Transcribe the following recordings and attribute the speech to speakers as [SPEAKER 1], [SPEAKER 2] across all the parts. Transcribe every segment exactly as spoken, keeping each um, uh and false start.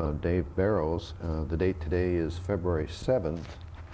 [SPEAKER 1] uh, Dave Barrows. Uh, the date today is February seventh.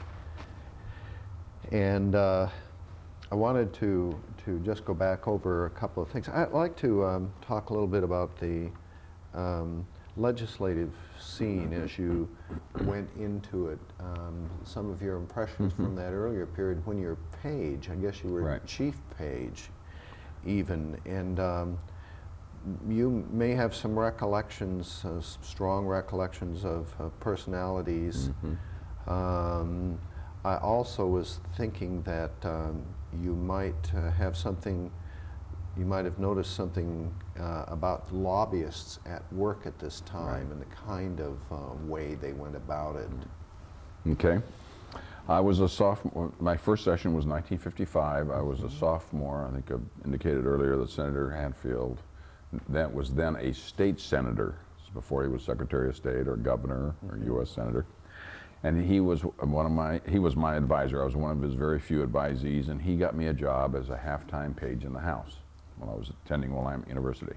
[SPEAKER 1] And uh, I wanted to, to just go back over a couple of things. I'd like to um, talk a little bit about the um, legislative scene as you went into it. Um, some of your impressions
[SPEAKER 2] Mm-hmm.
[SPEAKER 1] from that earlier period when you're page, I guess you were
[SPEAKER 2] Right.
[SPEAKER 1] chief page even, and um, you may have some recollections, uh, s- strong recollections of, of personalities.
[SPEAKER 2] Mm-hmm.
[SPEAKER 1] Um, I also was thinking that um, you might uh, have something, you might have noticed something uh, about lobbyists at work at this time
[SPEAKER 2] Right.
[SPEAKER 1] and the kind of uh, way they went about it.
[SPEAKER 2] Okay. I was a sophomore. My first session was nineteen fifty-five. I was a sophomore. I think I indicated earlier that Senator Hatfield, that was then a state senator, before he was Secretary of State or governor or U S senator. And he was one of my, he was my advisor. I was one of his very few advisees, and he got me a job as a half-time page in the House when I was attending Willamette University.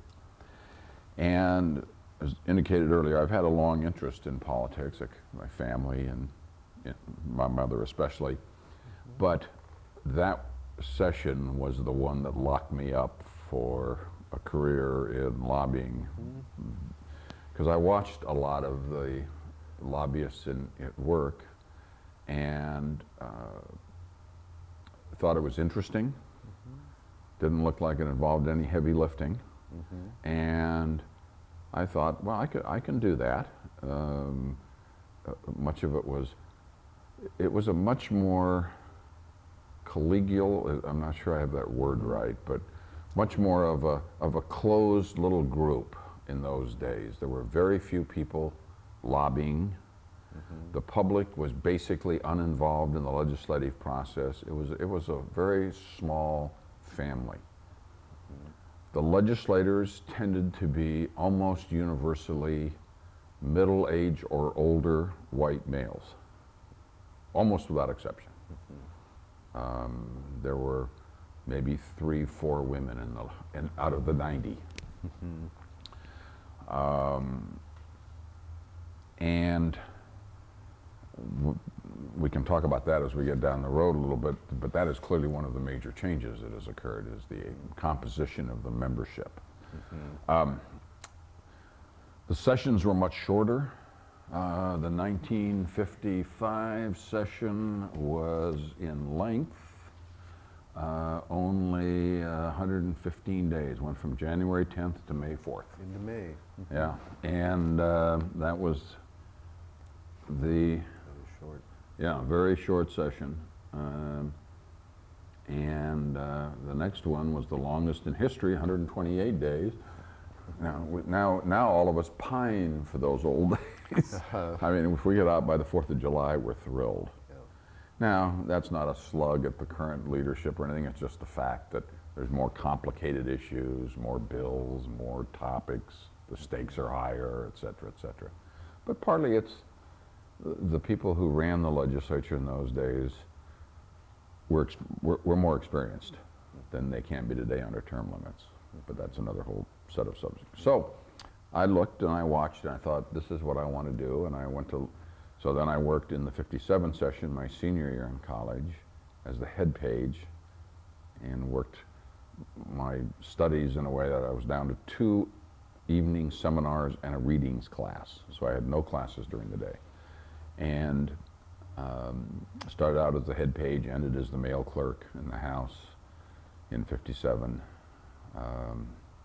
[SPEAKER 2] And as indicated earlier, I've had a long interest in politics, like my family and you know, my mother especially. But that session was the one that locked me up for a career in lobbying, because I watched a lot of the lobbyists in, at work and uh, thought it was interesting. Mm-hmm. Didn't look like it involved any heavy lifting. Mm-hmm. And I thought, well, I, could, I can do that. Um, uh, much of it was, it was a much more collegial, I'm not sure I have that word right, but much more of a, of a closed little group in those days. There were very few people lobbying. Mm-hmm. The public was basically uninvolved in the legislative process. It was, it was a very small family. Mm-hmm. The legislators tended to be almost universally middle-aged or older white males, almost without exception. Mm-hmm. um, there were maybe three, four women in the, in, out of the ninety. Mm-hmm. um, and w we can talk about that as we get down the road a little bit, but that is clearly one of the major changes that has occurred, is the composition of the membership. Mm-hmm. um, the sessions were much shorter. Uh, the nineteen fifty-five session was in length uh, only uh, one hundred fifteen days, went from January tenth to May fourth.
[SPEAKER 1] Into May. Mm-hmm.
[SPEAKER 2] Yeah, and uh, that was the
[SPEAKER 1] Very short.
[SPEAKER 2] yeah very short session, um, and uh, the next one was the longest in history, one hundred twenty-eight days. Now, we, now, now all of us pine for those old days. I mean, if we get out by the fourth of July, we're thrilled. Yeah. Now, that's not a slug at the current leadership or anything. It's just the fact that there's more complicated issues, more bills, more topics. The stakes are higher, et cetera, et cetera. But partly it's the, the people who ran the legislature in those days were, were, were more experienced than they can be today under term limits. But that's another whole set of subjects. So I looked and I watched and I thought, this is what I want to do. And I went to, so then I worked in the fifty-seven session, my senior year in college, as the head page, and worked my studies in a way that I was down to two evening seminars and a readings class. So I had no classes during the day. And um, started out as the head page, ended as the mail clerk in the House in fifty-seven. Um,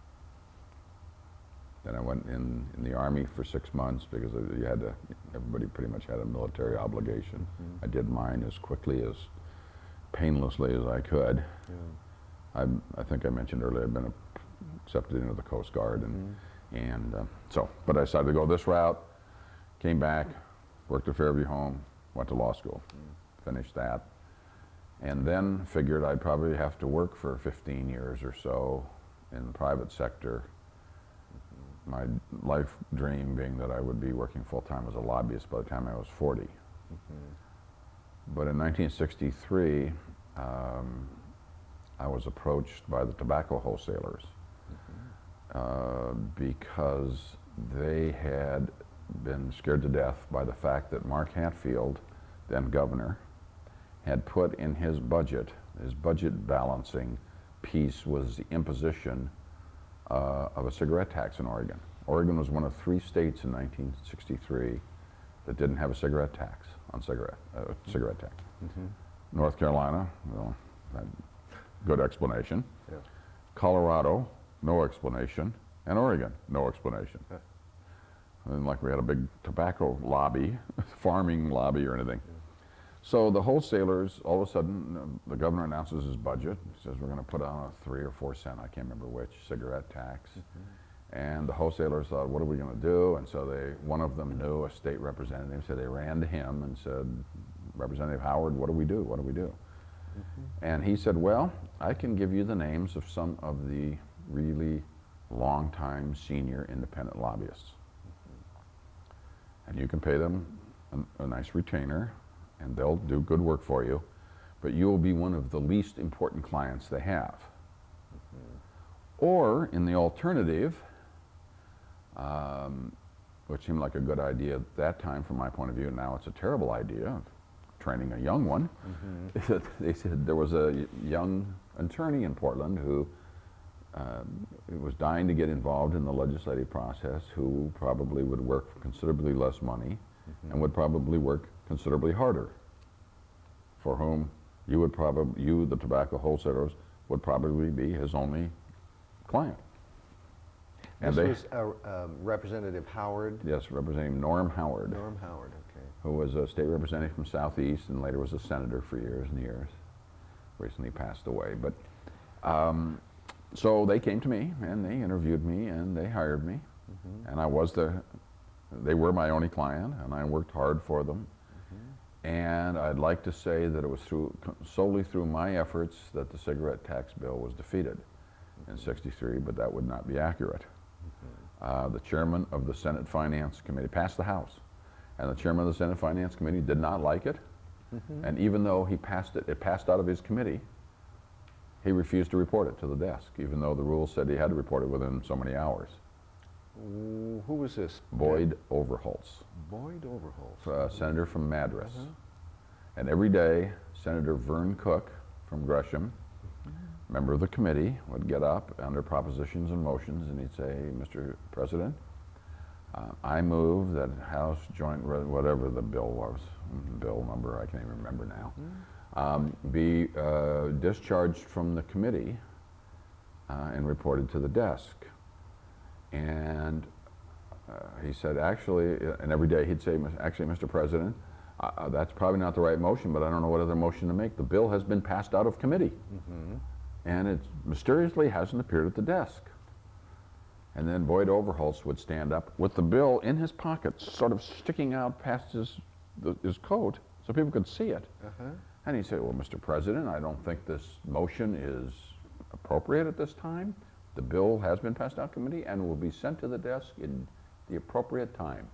[SPEAKER 2] then I went in, in the Army for six months because you had to, everybody pretty much had a military obligation. Mm-hmm. I did mine as quickly, as painlessly as I could. Yeah. I, I think I mentioned earlier, I've been accepted into the Coast Guard, and, mm-hmm. and uh, so, but I decided to go this route, came back, worked at Fairview Home, went to law school, mm-hmm. finished that, and then figured I'd probably have to work for fifteen years or so in the private sector. Mm-hmm. My life dream being that I would be working full-time as a lobbyist by the time I was forty. Mm-hmm. But in nineteen sixty-three, um, I was approached by the tobacco wholesalers, mm-hmm. uh, because they had been scared to death by the fact that Mark Hatfield, then governor, had put in his budget, his budget balancing piece was the imposition uh, of a cigarette tax in Oregon. Oregon was one of three states in nineteen sixty-three that didn't have a cigarette tax on cigarette, uh, cigarette tax.
[SPEAKER 1] Mm-hmm.
[SPEAKER 2] North Carolina, well, that, good explanation.
[SPEAKER 1] Yeah.
[SPEAKER 2] Colorado, no explanation. And Oregon, no explanation.
[SPEAKER 1] Yeah.
[SPEAKER 2] And like we had a big tobacco lobby, farming lobby or anything. Yeah. So the wholesalers, all of a sudden, uh, the governor announces his budget. He says we're going to put on a three or four cent, I can't remember which, cigarette tax. Mm-hmm. And the wholesalers thought, what are we going to do? And so they, one of them knew a state representative, so they ran to him and said, Representative Howard, what do we do? What do we do? Mm-hmm. And he said, well, I can give you the names of some of the really long-time senior independent lobbyists. Mm-hmm. And you can pay them a, a nice retainer, and they'll do good work for you, but you will be one of the least important clients they have. Mm-hmm. Or, in the alternative, um, which seemed like a good idea at that time from my point of view, now it's a terrible idea, training a young one. Mm-hmm. They said there was a young attorney in Portland who um, was dying to get involved in the legislative process, who probably would work for considerably less money, mm-hmm. and would probably work considerably harder, for whom you would probably, you, the tobacco wholesalers, would probably be his only client.
[SPEAKER 1] And this they, was uh, um, Representative Howard?
[SPEAKER 2] Yes, Representative Norm Howard.
[SPEAKER 1] Norm Howard, okay.
[SPEAKER 2] Who was a state representative from Southeast and later was a senator for years and years. Recently passed away. But um, so they came to me and they interviewed me and they hired me. Mm-hmm. And I was the, they were my only client and I worked hard for them. Mm-hmm. And I'd like to say that it was through, solely through my efforts that the cigarette tax bill was defeated mm-hmm. in sixty-three, but that would not be accurate. Uh, the chairman of the Senate Finance Committee passed the House, and the chairman of the Senate Finance Committee did not like it, mm-hmm. and even though he passed it, it passed out of his committee, he refused to report it to the desk, even though the rules said he had to report it within so many hours.
[SPEAKER 1] Ooh, who was this?
[SPEAKER 2] Boyd Overholtz.
[SPEAKER 1] Boyd Overholtz.
[SPEAKER 2] Uh, senator from Madras.
[SPEAKER 1] Uh-huh.
[SPEAKER 2] And every day, Senator Vern Cook from Gresham, member of the committee, would get up under propositions and motions and he'd say, Mister President, uh, I move that House Joint, Re whatever the bill was, bill number, I can't even remember now, mm. um, be uh, discharged from the committee uh, and reported to the desk. And uh, he said, actually, and every day he'd say, actually, Mister President, uh, that's probably not the right motion, but I don't know what other motion to make. The bill has been passed out of committee. Mm-hmm. And it mysteriously hasn't appeared at the desk. And then Boyd Overholtz would stand up with the bill in his pocket, sort of sticking out past his, the, his coat so people could see it. Uh-huh. And he'd say, well, Mister President, I don't think this motion is appropriate at this time. The bill has been passed out of committee and will be sent to the desk in the appropriate time.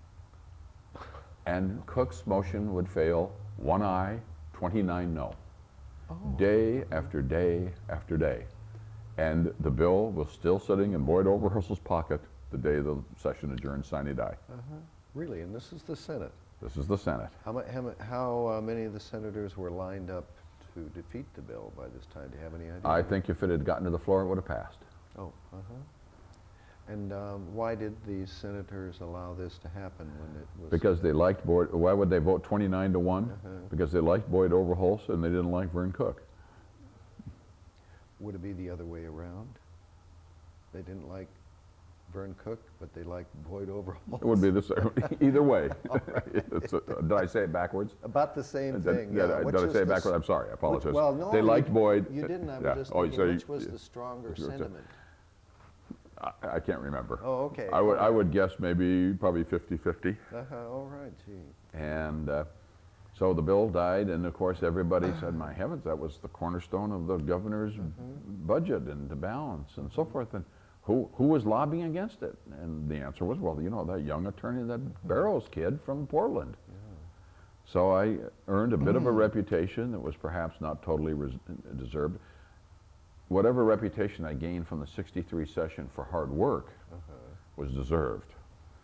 [SPEAKER 2] And Cook's motion would fail, one aye, twenty-nine no. Oh. Day after day after day. And the bill was still sitting in Boyd Overholtz's pocket the day the session adjourned sine die.
[SPEAKER 1] Uh-huh. Really? And this is the Senate?
[SPEAKER 2] This is the Senate.
[SPEAKER 1] How, how, how uh, many of the senators were lined up to defeat the bill by this time? Do you have any idea?
[SPEAKER 2] I think if it had gotten to the floor, it would have passed.
[SPEAKER 1] Oh, uh-huh. And um, why did these senators allow this to happen when it was...
[SPEAKER 2] Because they liked Boyd. Why would they vote twenty-nine to one? Uh-huh. Because they liked Boyd Overholtz and they didn't like Vern Cook.
[SPEAKER 1] Would it be the other way around? They didn't like Vern Cook, but they liked Boyd Overholtz?
[SPEAKER 2] It would be the same. Either way. It's a, did I say it backwards?
[SPEAKER 1] About the same
[SPEAKER 2] did,
[SPEAKER 1] thing.
[SPEAKER 2] Did,
[SPEAKER 1] uh,
[SPEAKER 2] I, did I say it backwards? I'm sorry. I apologize.
[SPEAKER 1] Which, well, no,
[SPEAKER 2] they liked
[SPEAKER 1] you,
[SPEAKER 2] Boyd.
[SPEAKER 1] You didn't. I was
[SPEAKER 2] yeah.
[SPEAKER 1] just
[SPEAKER 2] oh,
[SPEAKER 1] thinking,
[SPEAKER 2] so
[SPEAKER 1] which
[SPEAKER 2] you,
[SPEAKER 1] was
[SPEAKER 2] you,
[SPEAKER 1] the stronger
[SPEAKER 2] you,
[SPEAKER 1] sentiment?
[SPEAKER 2] I, I can't remember.
[SPEAKER 1] Oh, okay.
[SPEAKER 2] I would, I would guess maybe probably fifty fifty.
[SPEAKER 1] Uh-huh, all right, gee.
[SPEAKER 2] And uh, so the bill died, and of course everybody said, my heavens, that was the cornerstone of the governor's mm-hmm. budget and to balance and so forth. And who, who was lobbying against it? And the answer was, well, you know, that young attorney, that Barrows kid from Portland. Yeah. So I earned a bit of a reputation that was perhaps not totally res deserved. Whatever reputation I gained from the sixty-three session for hard work uh-huh. was deserved.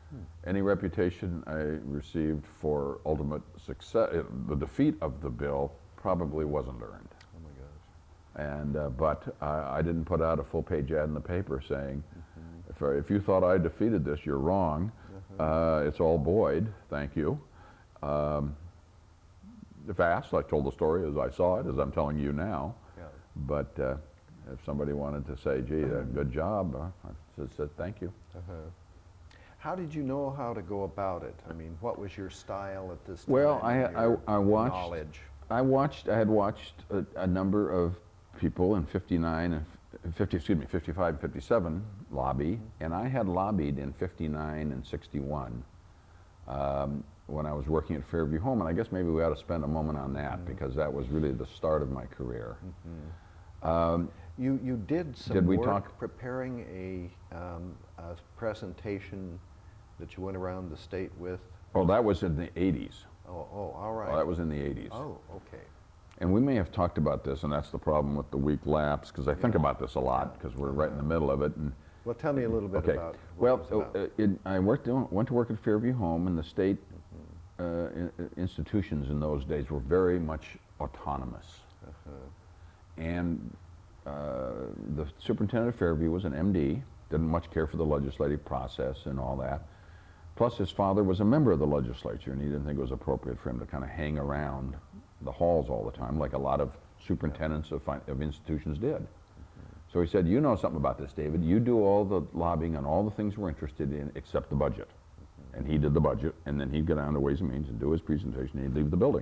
[SPEAKER 2] Any reputation I received for ultimate success, uh, the defeat of the bill probably wasn't earned.
[SPEAKER 1] Oh my gosh.
[SPEAKER 2] And, uh, but I, I didn't put out a full-page ad in the paper saying,
[SPEAKER 1] Mm-hmm.
[SPEAKER 2] if, I, if you thought I defeated this, you're wrong. Uh, it's all Boyd, thank you. Um, if asked, I told the story as I saw it, as I'm telling you now.
[SPEAKER 1] Yeah.
[SPEAKER 2] But uh, if somebody wanted to say, gee, uh, good job, uh, I said, said thank you.
[SPEAKER 1] Uh-huh. How did you know how to go about it? I mean, what was your style at this time?
[SPEAKER 2] Well, I,
[SPEAKER 1] and
[SPEAKER 2] I,
[SPEAKER 1] your
[SPEAKER 2] I watched,
[SPEAKER 1] knowledge.
[SPEAKER 2] I watched, I had watched a, a number of people in fifty-nine and f- fifty, excuse me, fifty-five and fifty-seven lobby, and I had lobbied in fifty-nine and sixty-one um, when I was working at Fairview Home, and I guess maybe we ought to spend a moment on that
[SPEAKER 1] Mm-hmm.
[SPEAKER 2] because that was really the start of my career.
[SPEAKER 1] Mm-hmm.
[SPEAKER 2] Um,
[SPEAKER 1] You, you did some
[SPEAKER 2] Did we
[SPEAKER 1] work
[SPEAKER 2] talk-
[SPEAKER 1] preparing a, um, a presentation that you went around the state with?
[SPEAKER 2] oh, that was in the eighties.
[SPEAKER 1] Oh, oh, all right.
[SPEAKER 2] Oh, that was in the eighties.
[SPEAKER 1] Oh, okay.
[SPEAKER 2] And we may have talked about this, and that's the problem with the week lapse, because I think about this a lot, because we're right in the middle of it. And
[SPEAKER 1] Well, tell me a little bit
[SPEAKER 2] okay,
[SPEAKER 1] about what
[SPEAKER 2] well,
[SPEAKER 1] it was about.
[SPEAKER 2] uh, it, I worked, went to work at Fairview Home, and the state
[SPEAKER 1] Mm-hmm.
[SPEAKER 2] uh, in- institutions in those days were very much autonomous.
[SPEAKER 1] Uh-huh.
[SPEAKER 2] And uh, the superintendent of Fairview was an M D, didn't much care for the legislative process and all that. Plus, his father was a member of the legislature, and he didn't think it was appropriate for him to kind of hang around the halls all the time, like a lot of superintendents of, fi- of institutions did. So he said, you know something about this, David. You do all the lobbying on all the things we're interested in except the budget. And he did the budget, and then he'd go down to Ways and Means and do his presentation, and he'd leave the building.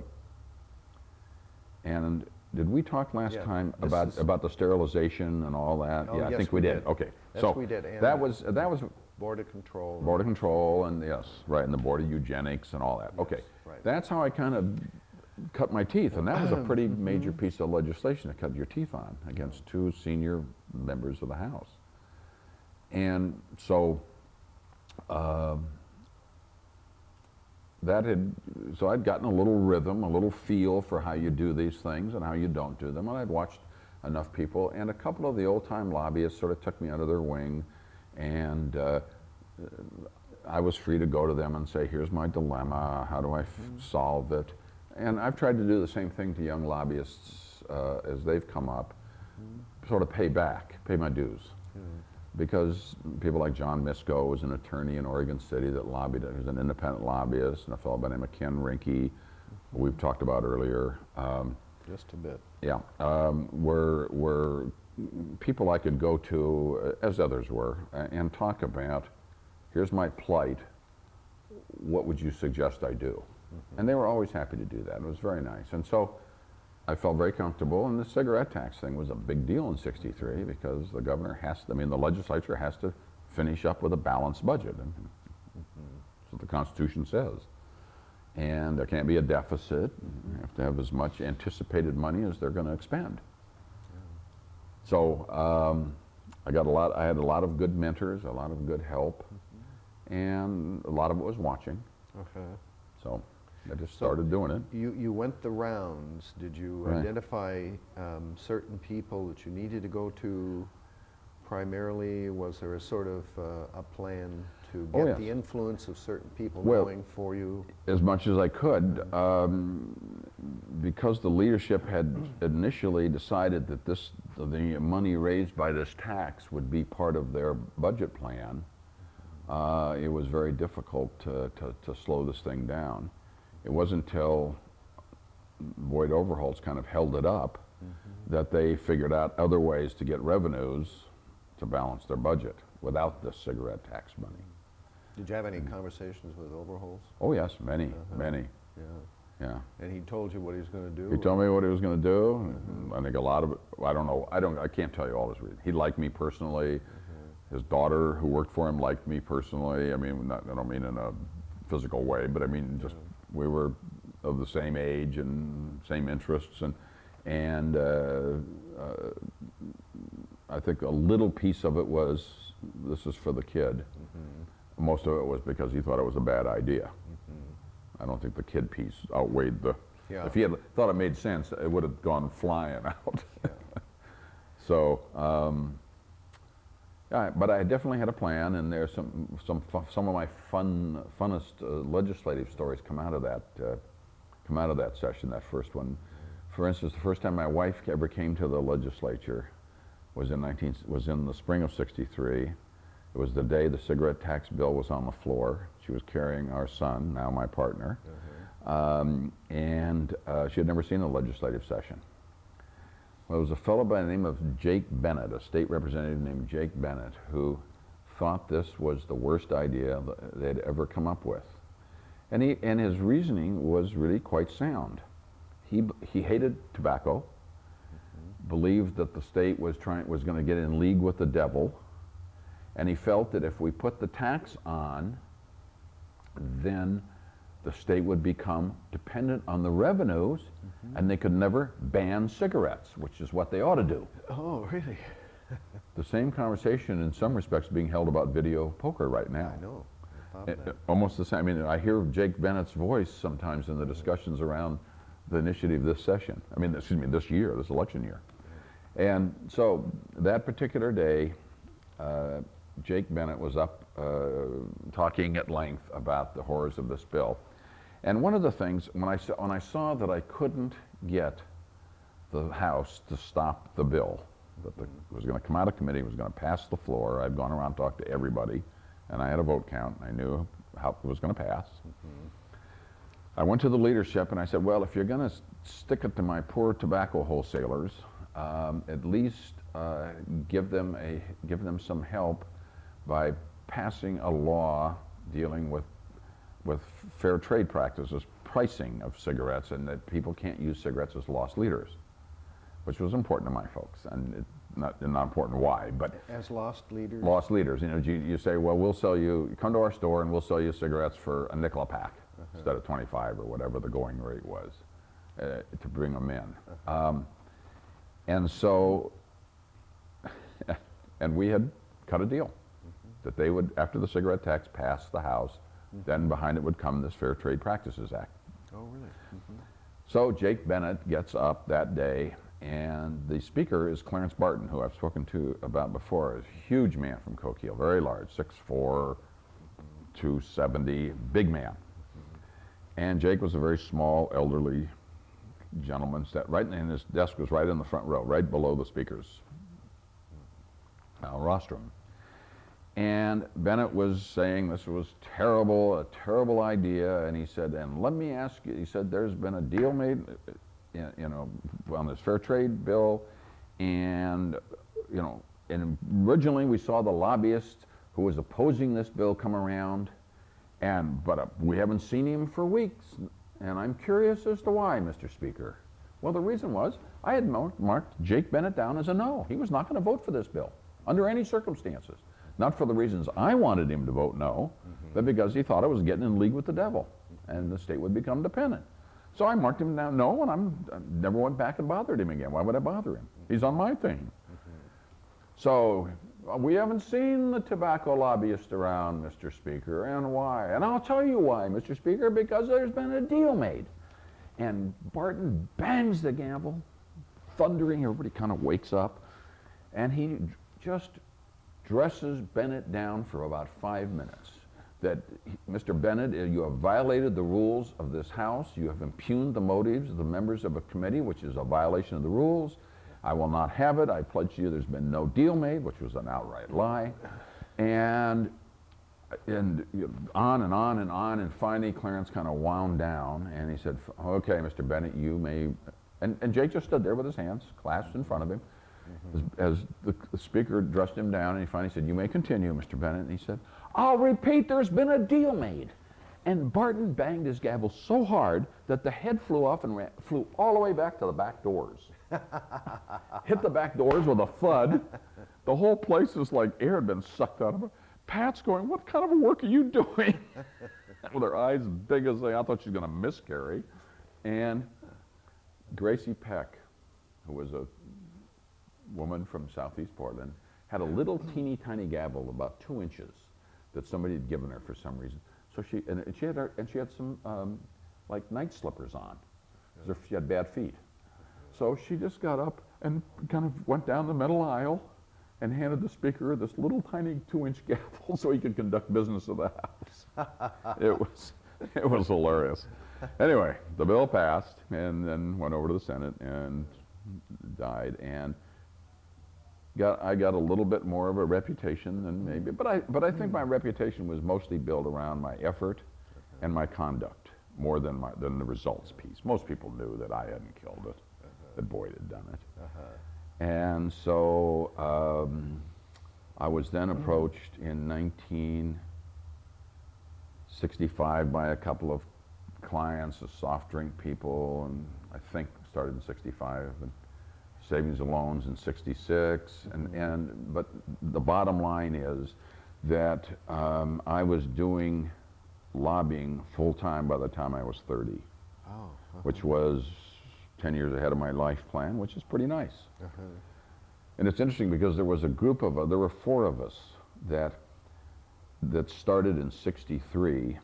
[SPEAKER 2] And did we talk last
[SPEAKER 1] Yeah,
[SPEAKER 2] time
[SPEAKER 1] this
[SPEAKER 2] about
[SPEAKER 1] is-
[SPEAKER 2] about the sterilization and all that?
[SPEAKER 1] Oh,
[SPEAKER 2] yeah, I
[SPEAKER 1] yes,
[SPEAKER 2] think
[SPEAKER 1] we
[SPEAKER 2] we did.
[SPEAKER 1] did.
[SPEAKER 2] Okay,
[SPEAKER 1] Yes,
[SPEAKER 2] so
[SPEAKER 1] we did, and-
[SPEAKER 2] that was that was
[SPEAKER 1] Board of Control.
[SPEAKER 2] Board of Control, and yes, right, and the Board of Eugenics and all that. Okay,
[SPEAKER 1] right.
[SPEAKER 2] that's how I kind of cut my teeth, and that was a pretty
[SPEAKER 1] Mm-hmm.
[SPEAKER 2] major piece of legislation to cut your teeth on against two senior members of the House. And so um, that had, so I'd gotten a little rhythm, a little feel for how you do these things and how you don't do them, and I'd watched enough people, and a couple of the old-time lobbyists sort of took me under their wing, and uh, I was free to go to them and say, here's my dilemma, how do I f- solve it? And I've tried to do the same thing to young lobbyists uh, as they've come up, sort of pay back, pay my dues. Because people like John Misko was an attorney in Oregon City that lobbied, he was an independent lobbyist, and a fellow by the name of Ken Rinke, who we've talked about earlier. Um,
[SPEAKER 1] Just a bit.
[SPEAKER 2] yeah, um, were, were people I could go to, uh, as others were, uh, and talk about, here's my plight, what would you suggest I do?
[SPEAKER 1] Mm-hmm.
[SPEAKER 2] And they were always happy to do that. It was very nice. And so I felt very comfortable, and the cigarette tax thing was a big deal in sixty-three because the governor has to, I mean, the legislature has to finish up with a balanced budget. And that's what the Constitution says. And there can't be a deficit. You have to have as much anticipated money as they're going to expend. So um, I got a lot, I had a lot of good mentors, a lot of good help, and a lot of it was watching.
[SPEAKER 1] Okay.
[SPEAKER 2] So I just started doing it.
[SPEAKER 1] You, you went the rounds. Did you
[SPEAKER 2] Right.
[SPEAKER 1] identify um, certain people that you needed to go to primarily? Was there a sort of uh, a plan to
[SPEAKER 2] Oh,
[SPEAKER 1] get
[SPEAKER 2] yes.
[SPEAKER 1] the influence of certain people
[SPEAKER 2] Well,
[SPEAKER 1] going for you?
[SPEAKER 2] As much as I could, um, because the leadership had initially decided that this, the money raised by this tax would be part of their budget plan, uh, it was very difficult to, to, to slow this thing down. It wasn't until Boyd Overholtz kind of held it up that they figured out other ways to get revenues to balance their budget without the cigarette tax money.
[SPEAKER 1] Did you have any conversations with Overholtz?
[SPEAKER 2] Oh yes, many,
[SPEAKER 1] Uh-huh.
[SPEAKER 2] many,
[SPEAKER 1] Yeah.
[SPEAKER 2] yeah.
[SPEAKER 1] And he told you what he was going to do?
[SPEAKER 2] He told me what he was going to do. I think a lot of it, I don't know, I don't, I can't tell you all his reasons. He liked me personally. His daughter, who worked for him, liked me personally. I mean, not, I don't mean in a physical way, but I mean just we were of the same age and same interests, and and uh, uh, I think a little piece of it was this is for the kid.
[SPEAKER 1] Mm-hmm.
[SPEAKER 2] Most of it was because he thought it was a bad idea.
[SPEAKER 1] Mm-hmm.
[SPEAKER 2] I don't think the kid piece outweighed the.
[SPEAKER 1] Yeah.
[SPEAKER 2] If he had thought it made sense, it would have gone flying out. So, um, Yeah, but I definitely had a plan, and there's some some fu- some of my fun funnest uh, legislative stories come out of that uh, come out of that session, that first one. For instance, the first time my wife ever came to the legislature was in nineteen was in the spring of sixty-three. It was the day the cigarette tax bill was on the floor. She was carrying our son, now my partner,
[SPEAKER 1] Uh-huh.
[SPEAKER 2] um, and uh, she had never seen a legislative session. Well, there was a fellow by the name of Jake Bennett, a state representative named Jake Bennett, who thought this was the worst idea that they'd ever come up with. And, he, and his reasoning was really quite sound. He, he hated tobacco, mm-hmm. believed that the state was, trying, was going to get in league with the devil, and he felt that if we put the tax on, then the state would become dependent on the revenues, mm-hmm. and they could never ban cigarettes, which is what they ought to do.
[SPEAKER 1] Oh, really?
[SPEAKER 2] The same conversation in some respects being held about video poker right now.
[SPEAKER 1] I know. I thought
[SPEAKER 2] It-
[SPEAKER 1] that.
[SPEAKER 2] almost the same. I mean, I hear Jake Bennett's voice sometimes in the discussions around the initiative this session. I mean, excuse me, this year, this election year. And so that particular day, uh, Jake Bennett was up uh, talking at length about the horrors of this bill. And one of the things, when I, saw, when I saw that I couldn't get the House to stop the bill, that the, it was going to come out of committee, it was going to pass the floor, I'd gone around and talked to everybody, and I had a vote count, I knew how it was going to pass. Mm-hmm. I went to the leadership and I said, well, if you're going to stick it to my poor tobacco wholesalers, um, at least uh, give them a give them some help by passing a law dealing with with fair trade practices, pricing of cigarettes, and that people can't use cigarettes as loss leaders, which was important to my folks, and it, not not important why, but
[SPEAKER 1] As lost leaders?
[SPEAKER 2] loss leaders. You know, you, you say, well, we'll sell you, come to our store and we'll sell you cigarettes for a nickel a pack uh-huh. instead of twenty-five or whatever the going rate was uh, to bring them in. Uh-huh. Um, and so, and we had cut a deal mm-hmm. that they would, after the cigarette tax passed the House, mm-hmm. then behind it would come this Fair Trade Practices Act.
[SPEAKER 1] Oh, really? Mm-hmm.
[SPEAKER 2] So Jake Bennett gets up that day, and the speaker is Clarence Barton, who I've spoken to about before. Is a huge man from Coquille, very large, six foot four, two seventy, big man. And Jake was a very small, elderly gentleman, sat right, and his desk was right in the front row, right below the speaker's uh, rostrum. And Bennett was saying this was terrible, a terrible idea, and he said, and let me ask you, he said, there's been a deal made, you know, on this fair trade bill, and, you know, and originally we saw the lobbyist who was opposing this bill come around, and, but uh, we haven't seen him for weeks, and I'm curious as to why, Mister Speaker. Well, the reason was, I had marked Jake Bennett down as a no. He was not going to vote for this bill, under any circumstances. Not for the reasons I wanted him to vote no, mm-hmm. but because he thought it was getting in league with the devil, and the state would become dependent. So I marked him down no, and I'm, I never went back and bothered him again. Why would I bother him? He's on my thing. Mm-hmm. So uh, we haven't seen the tobacco lobbyist around, Mister Speaker, and why? And I'll tell you why, Mister Speaker, because there's been a deal made. And Barton bangs the gavel, thundering, everybody kind of wakes up, and he just dresses Bennett down for about five minutes. That, Mister Bennett, you have violated the rules of this House. You have impugned the motives of the members of a committee, which is a violation of the rules. I will not have it. I pledge to you there's been no deal made, which was an outright lie. And, and on and on and on, and finally Clarence kind of wound down, and he said, okay, Mister Bennett, you may, and, and Jake just stood there with his hands clasped in front of him. Mm-hmm. As, as the, the speaker dressed him down, and he finally said, you may continue, Mister Bennett. And he said, I'll repeat, there's been a deal made. And Barton banged his gavel so hard that the head flew off and ran, flew all the way back to the back doors. Hit the back doors with a thud. The whole place is like air had been sucked out of it. Pat's going, what kind of work are you doing? With her eyes as big as they, I thought she was going to miscarry. And Gracie Peck, who was a woman from southeast Portland, had a little teeny tiny gavel about two inches that somebody had given her for some reason. So she, and she had, her, and she had some um, like night slippers on, as if she had bad feet. So she just got up and kind of went down the middle aisle and handed the speaker this little tiny two-inch gavel so he could conduct business of the House. It was, it was hilarious. Anyway, the bill passed and then went over to the Senate and died. And got, I got a little bit more of a reputation than maybe, but I, but I think my reputation was mostly built around my effort and my conduct more than, my, than the results piece. Most people knew that I hadn't killed it, that Boyd had done it. And so um, I was then approached in nineteen sixty-five by a couple of clients, the soft drink people, and I think started in sixty-five, and savings and loans in sixty-six. And, and, but the bottom line is that um, I was doing lobbying full-time by the time I was thirty,
[SPEAKER 1] Oh, uh-huh.
[SPEAKER 2] which was ten years ahead of my life plan, which is pretty nice.
[SPEAKER 1] Uh-huh.
[SPEAKER 2] And it's interesting because there was a group of, uh, there were four of us that, that started in sixty-three.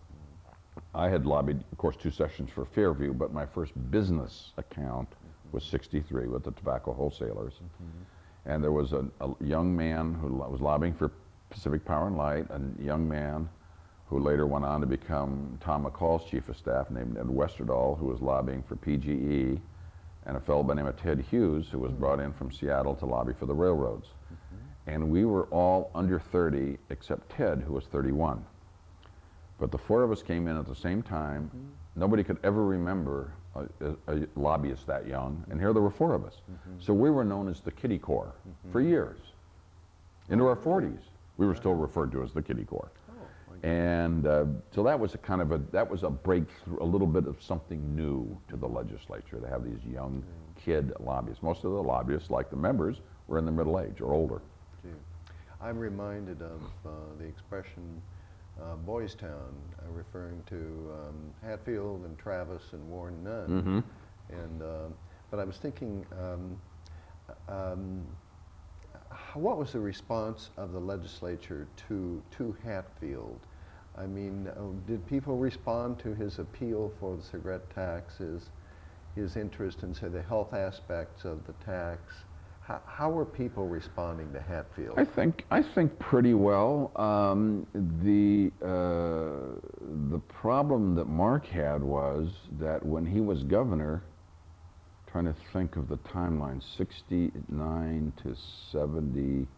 [SPEAKER 2] I had lobbied, of course, two sessions for Fairview, but my first business account was sixty-three with the tobacco wholesalers. Mm-hmm. And there was a, a young man who lo- was lobbying for Pacific Power and Light, a young man who later went on to become Tom McCall's chief of staff, named Ed Westerdahl, who was lobbying for P G E, and a fellow by the name of Ted Hughes, who was brought in from Seattle to lobby for the railroads. Mm-hmm. And we were all under thirty, except Ted, who was thirty-one. But the four of us came in at the same time. Mm-hmm. Nobody could ever remember a, a, a lobbyist that young, and here there were four of us. Mm-hmm. So we were known as the Kitty Corps mm-hmm. for years. Into our forties, we were still referred to as the Kitty Corps. And uh, so that was a kind of a, that was a breakthrough, a little bit of something new to the legislature, to have these young kid lobbyists. Most of the lobbyists, like the members, were in the middle age or older.
[SPEAKER 1] Gee. I'm reminded of uh, the expression uh, Boys Town, uh, referring to um, Hatfield and Travis and Warren Nunn.
[SPEAKER 2] Mm-hmm.
[SPEAKER 1] And, uh, but I was thinking, um, um, what was the response of the legislature to, to Hatfield? I mean, uh, did people respond to his appeal for the cigarette tax, his, his interest in, say, the health aspects of the tax? How, how were people responding to Hatfield?
[SPEAKER 2] I think, I think pretty well. Um, the, uh, the problem that Mark had was that when he was governor, trying to think of the timeline, sixty-nine to seventy-seven.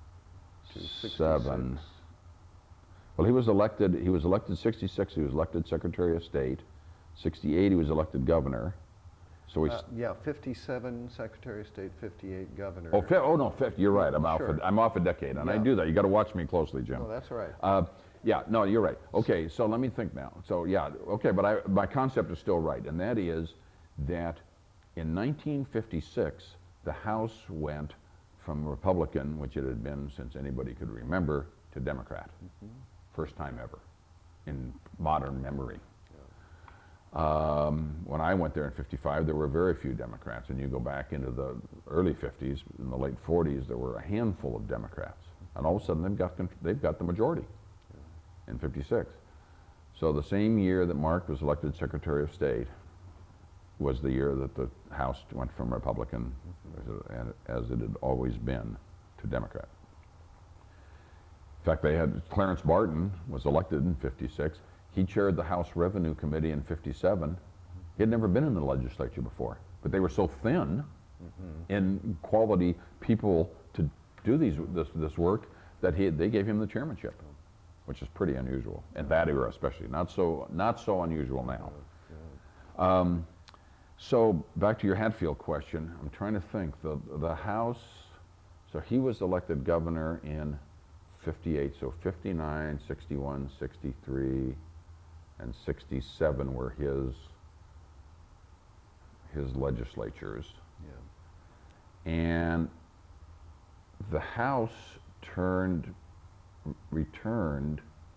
[SPEAKER 2] Well, he was elected, he was elected sixty-six, he was elected Secretary of State. sixty-eight, he was elected governor. So he,
[SPEAKER 1] uh, yeah, fifty-seven Secretary of State, fifty-eight governor.
[SPEAKER 2] oh, fi oh no, fifty, you're right, I'm,
[SPEAKER 1] sure.
[SPEAKER 2] off, a, I'm off a decade, and
[SPEAKER 1] yeah.
[SPEAKER 2] I do that. You got to watch me closely, Jim.
[SPEAKER 1] Oh, that's all right.
[SPEAKER 2] Uh, yeah, no, you're right. Okay, so let me think now. So yeah, okay, but I, my concept is still right, and that is that in nineteen fifty-six, the House went from Republican, which it had been since anybody could remember, to Democrat. Mm-hmm. First time ever in modern memory. Yeah. Um, when I went there in fifty-five, there were very few Democrats, and you go back into the early fifties, in the late forties, there were a handful of Democrats, and all of a sudden they've got, they've got the majority yeah. in fifty-six. So the same year that Mark was elected Secretary of State was the year that the House went from Republican, mm-hmm. as it had always been, to Democrat. In fact, they had, Clarence Barton was elected in fifty-six. He chaired the House Revenue Committee in fifty-seven. He had never been in the legislature before, but they were so thin mm-hmm. in quality people to do these, this, this work that he, they gave him the chairmanship, which is pretty unusual in that era especially. Not so, not so unusual now. Um, So back to your Hatfield question, I'm trying to think. The, the House, so he was elected governor in fifty-eight, so fifty-nine, sixty-one, sixty-three, and sixty-seven were his, his legislatures. Yeah. And the House turned, returned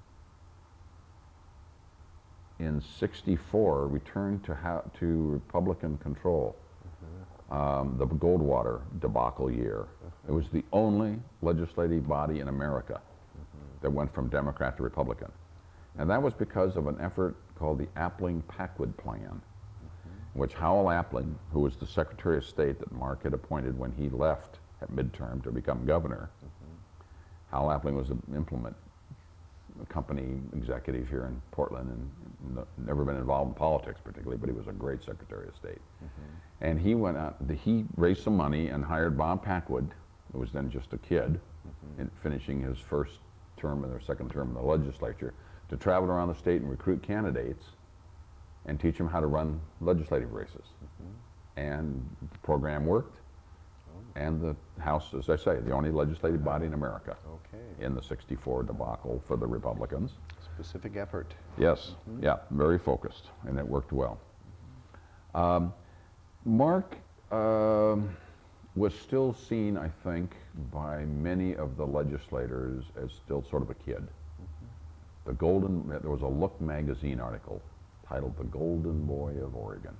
[SPEAKER 2] in sixty-four, returned to, ha to Republican control. Mm-hmm. um, the Goldwater debacle year. Mm-hmm. It was the only legislative body in America mm-hmm. that went from Democrat to Republican. Mm-hmm. And that was because of an effort called the Appling-Packwood Plan, mm-hmm. in which Howell Appling, who was the Secretary of State that Mark had appointed when he left, midterm to become governor. Hal Appling was an implement company executive here in Portland and n- never been involved in politics particularly, but he was a great Secretary of State. Mm-hmm. And he went out, he raised some money and hired Bob Packwood, who was then just a kid, mm-hmm. in finishing his first term or second term in the legislature, to travel around the state and recruit candidates and teach them how to run legislative races. Mm-hmm. And the program worked. And the House, as I say, the only legislative body in America.
[SPEAKER 1] Okay.
[SPEAKER 2] In the sixty-four debacle for the Republicans.
[SPEAKER 1] Specific effort.
[SPEAKER 2] Yes, mm-hmm. yeah, very focused, and it worked well. Um, Mark um, was still seen, I think, by many of the legislators as still sort of a kid. Mm-hmm. The Golden, there was a Look magazine article titled "The Golden Boy of Oregon."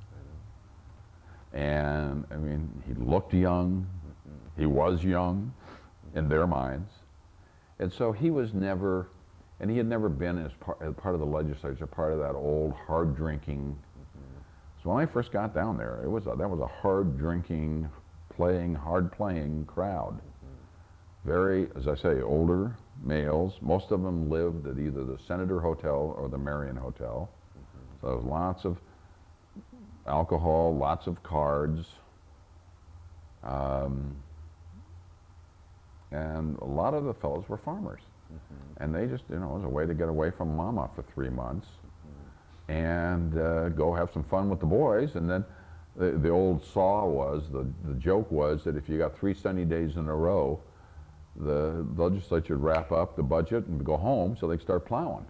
[SPEAKER 2] And I mean, he looked young. He was young in their minds. And so he was never, and he had never been as part, as part of the legislature, part of that old hard drinking. Mm-hmm. So when I first got down there, it was a, that was a hard drinking, playing, hard playing crowd. Mm-hmm. Very, as I say, older males. Most of them lived at either the Senator Hotel or the Marion Hotel. Mm-hmm. So there was lots of alcohol, lots of cards. Um, And a lot of the fellows were farmers. Mm-hmm. And they just, you know, it was a way to get away from mama for three months mm-hmm. and uh, go have some fun with the boys. And then the, the old saw was, the, the joke was that if you got three sunny days in a row, the legislature would wrap up the budget and go home so they'd start plowing.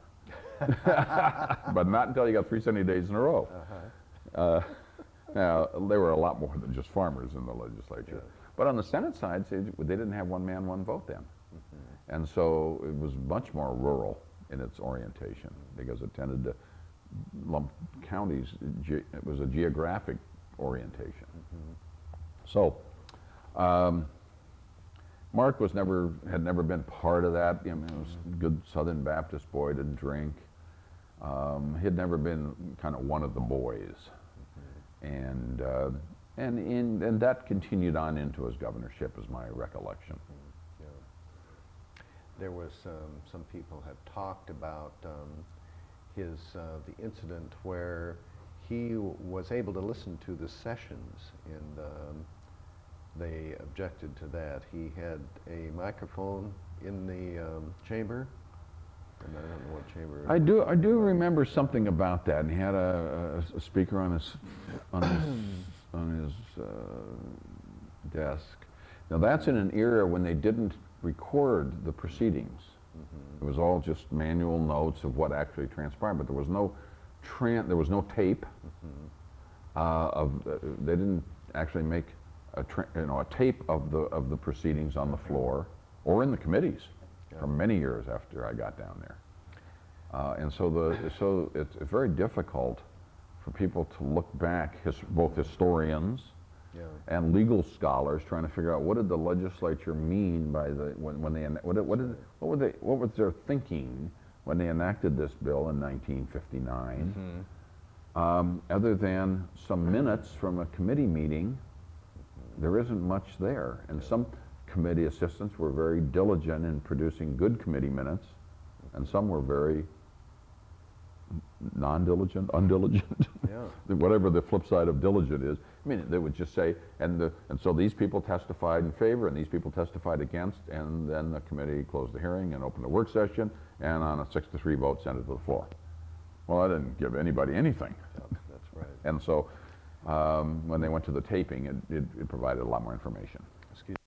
[SPEAKER 2] But not until you got three sunny days in a row. Uh-huh. Uh, now, there were a lot more than just farmers in the legislature. Yeah. But on the Senate side, they didn't have one man, one vote then. Mm-hmm. And so it was much more rural in its orientation because it tended to lump counties. It was a geographic orientation. Mm-hmm. So um, Mark was never, had never been part of that. I mean, he was a good Southern Baptist boy, didn't drink. Um, he had never been kind of one of the boys. Mm-hmm. And uh, And, in, and that continued on into his governorship, is my recollection.
[SPEAKER 1] Mm, yeah. There was, um, some people have talked about um, his, uh, the incident where he w- was able to listen to the sessions, and um, they objected to that. He had a microphone in the um, chamber, and I don't know what chamber.
[SPEAKER 2] I do, I do remember something about that, and he had a, a, a speaker on his, on his on his uh, desk. Now that's in an era when they didn't record the proceedings. Mm-hmm. It was all just manual notes of what actually transpired, but there was no tran there was no tape. Mm-hmm. uh, of uh, they didn't actually make a tra you know a tape of the of the proceedings on the floor or in the committees yeah. for many years after I got down there. Uh, and so the so it's, it's very difficult for people to look back, his, both historians yeah. and legal scholars, trying to figure out what did the legislature mean by the when, when they what did, what did what were they what was their thinking when they enacted this bill in nineteen fifty-nine, mm-hmm. um, other than some minutes from a committee meeting. Mm-hmm. There isn't much there, and yeah. some committee assistants were very diligent in producing good committee minutes, mm-hmm. and some were very non-diligent, undiligent, yeah. whatever the flip side of diligent is. I mean, they would just say, and the, and so these people testified in favor, and these people testified against, and then the committee closed the hearing and opened a work session, and on a six to three vote sent it to the floor. Well, I didn't give anybody anything.
[SPEAKER 1] Yeah, that's right.
[SPEAKER 2] And so um, when they went to the taping, it, it, it provided a lot more information.
[SPEAKER 1] Excuse